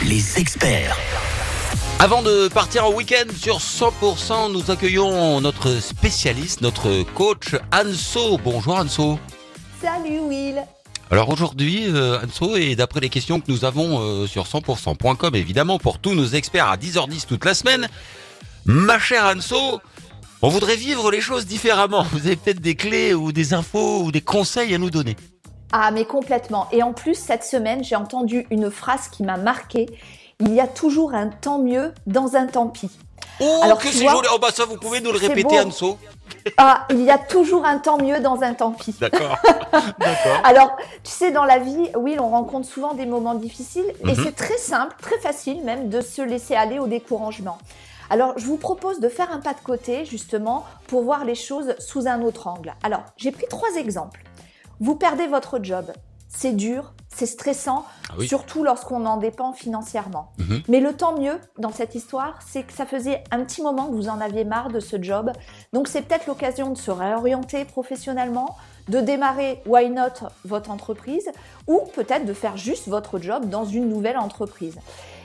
les experts. Avant de partir en week-end sur 100%, nous accueillons notre spécialiste, notre coach Anso. Bonjour Anso. Salut Will. Alors aujourd'hui, Anso, et d'après les questions que nous avons sur 100%.com, évidemment, pour tous nos experts à 10h10 toute la semaine, ma chère Anso, on voudrait vivre les choses différemment. Vous avez peut-être des clés ou des infos ou des conseils à nous donner. Ah mais complètement. Et en plus, cette semaine, j'ai entendu une phrase qui m'a marquée. Il y a toujours un tant mieux dans un tant pis. Oh, alors, que c'est joli. Oh bah ça, vous pouvez nous le répéter, Anso. Ah, il y a toujours un tant mieux dans un tant pis. D'accord. Alors, tu sais, dans la vie, Will, on rencontre souvent des moments difficiles et c'est très simple, très facile même de se laisser aller au découragement. Alors, je vous propose de faire un pas de côté, justement, pour voir les choses sous un autre angle. Alors, j'ai pris 3 exemples. Vous perdez votre job. C'est dur, c'est stressant, surtout lorsqu'on en dépend financièrement. Mais le tant mieux dans cette histoire, c'est que ça faisait un petit moment que vous en aviez marre de ce job. Donc, c'est peut-être l'occasion de se réorienter professionnellement, de démarrer, why not, votre entreprise, ou peut-être de faire juste votre job dans une nouvelle entreprise.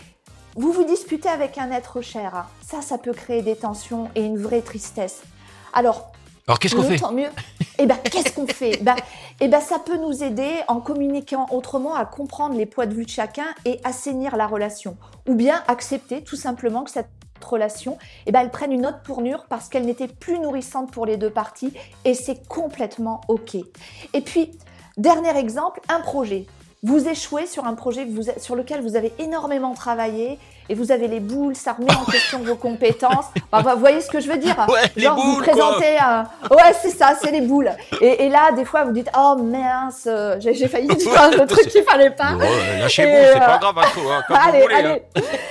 Vous vous disputez avec un être cher, ça peut créer des tensions et une vraie tristesse. Alors qu'est-ce qu'on fait ? Tant mieux. Qu'est-ce qu'on fait ? Ça peut nous aider en communiquant autrement à comprendre les points de vue de chacun et assainir la relation. Ou bien accepter tout simplement que cette relation, elle prenne une autre tournure parce qu'elle n'était plus nourrissante pour les deux parties et c'est complètement OK. Et puis, dernier exemple, un projet. Vous échouez sur un projet sur lequel vous avez énormément travaillé et vous avez les boules, ça remet en question vos compétences. Vous voyez ce que je veux dire ? Ouais, genre, vous présentez Ouais, c'est ça, c'est les boules. Et là, des fois, vous dites « Oh mince, j'ai failli dire le truc qu'il fallait pas. » Lâchez-vous, c'est pas grave, comme allez, vous voulez.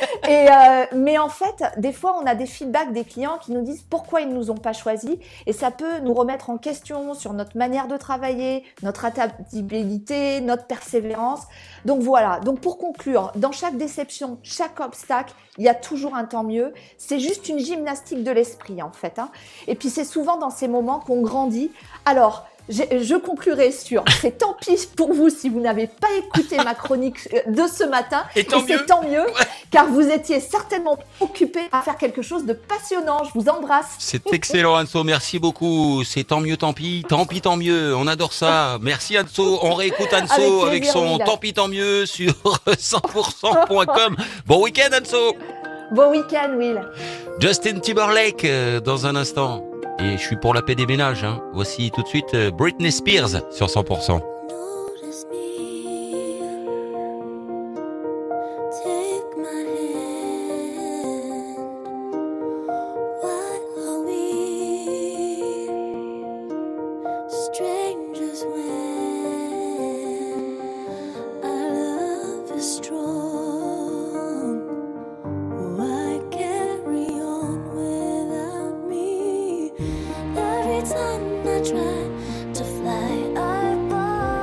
Mais en fait, des fois, on a des feedbacks des clients qui nous disent pourquoi ils ne nous ont pas choisis et ça peut nous remettre en question sur notre manière de travailler, notre adaptabilité, notre persévérance. Donc voilà, donc pour conclure, dans chaque déception, chaque obstacle, il y a toujours un tant mieux. C'est juste une gymnastique de l'esprit en fait. Et puis c'est souvent dans ces moments qu'on grandit. Alors, je conclurai sur c'est tant pis pour vous si vous n'avez pas écouté ma chronique de ce matin. Et c'est tant mieux car vous étiez certainement occupé à faire quelque chose de passionnant. Je vous embrasse. C'est excellent Anso, merci beaucoup. C'est tant mieux, tant pis, tant mieux. On adore ça. Merci Anso. On réécoute Anso avec son tant pis, tant mieux sur 100%.com. Bon week-end Anso. Bon week-end Will. Justin Timberlake dans un instant. Et je suis pour la paix des ménages. Voici tout de suite Britney Spears sur 100%. Every time I try to fly, I fall.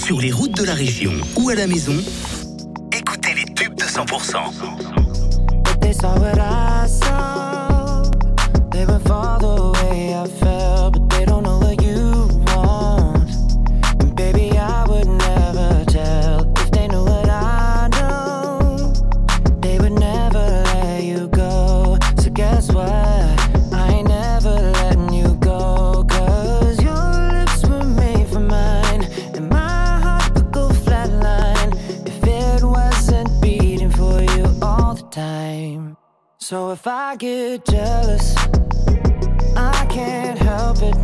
Sur les routes de la région ou à la maison, écoutez les tubes de 100%. They saw what I saw. They would fall the way I felt, but they don't know what you want. And baby, I would never tell if they knew what I know. They would never let you go. So guess what? I ain't never letting you go. 'Cause your lips were made for mine, and my heart would go flatline if it wasn't beating for you all the time. So if I get jealous, I can't help it.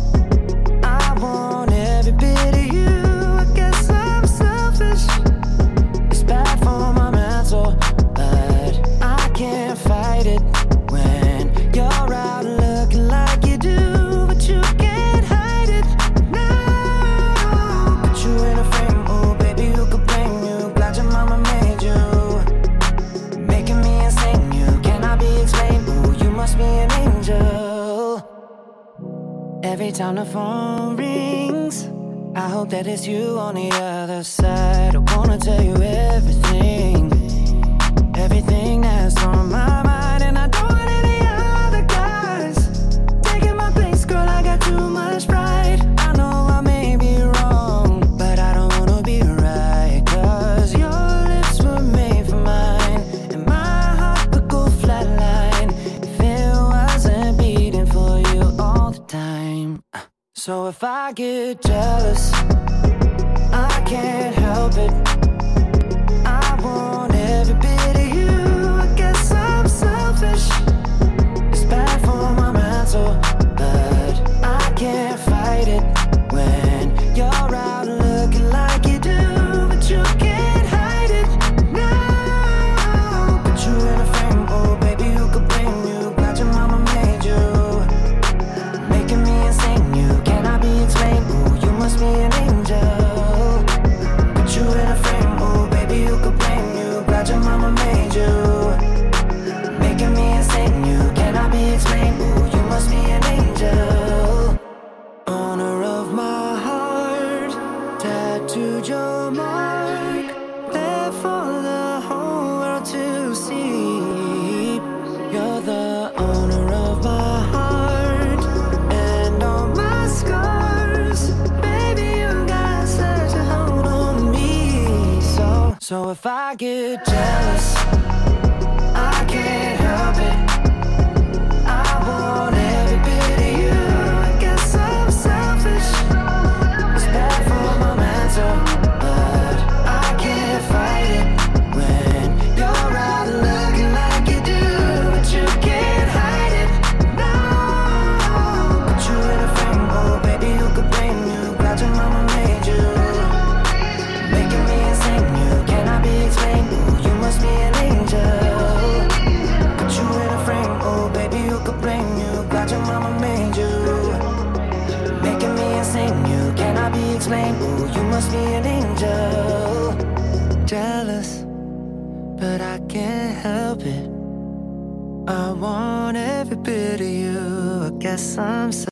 I want every bit of you. I guess I'm selfish. It's bad for my mental, but I can't fight it when you're out looking like you do, but you can't hide it. No, put you in a frame, oh baby, who could blame you? Glad your mama made you, making me insane. You cannot be explained. Ooh, you must be an angel. Every time the phone rings, I hope that it's you on the other side. I wanna tell you everything, everything that's on my mind, and I don't want any other guys taking my place, girl. I got too much pride. I know I may be wrong, but I don't wanna be right. 'Cause your lips were made for mine, and my heart would go flatline if it wasn't beating for you all the time. So if I get jealous, I can't help it. I want every bit of you. I guess I'm selfish. It's bad for my mental, but I can't fight it when you're out looking like you do, but you can't hide it. No, put you in a frame, oh baby, who could blame you? Glad your mama made you, making me insane. You cannot be explained. Ooh, you must be an angel. Put you in a frame, oh baby, who could blame you? Glad your mama made you, making me insane. You cannot be explained. Ooh, you must be an angel. Owner of my heart, tattooed your mark, there for the whole world to see. You're the owner of my heart and all my scars. Baby, you got such a hold on me. So if I get jealous, I can't help it. I want every bit of you. I guess I'm selfish. It's bad for my mental, but I can't fight it when you're out looking like you do, but you can't hide it. No, put you in a frame, oh baby, who could blame you? Glad your mama made you, making me insane. You cannot be explained. Ooh, you must be an angel. Put you in a frame, oh baby, who could blame you? Glad your mama made you, making me insane. You cannot be explained. Ooh, you must be an angel. Jealous, but I can't help it. I want every bit of you. I guess I'm